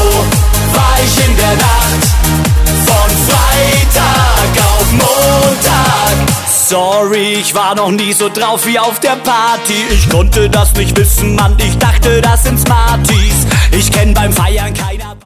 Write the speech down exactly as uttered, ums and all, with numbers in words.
war ich in der Nacht von Freitag auf Montag. Sorry, ich war noch nie so drauf wie auf der Party. Ich konnte das nicht wissen, Mann, ich dachte, das sind Smarties. Ich kenn beim Feiern keine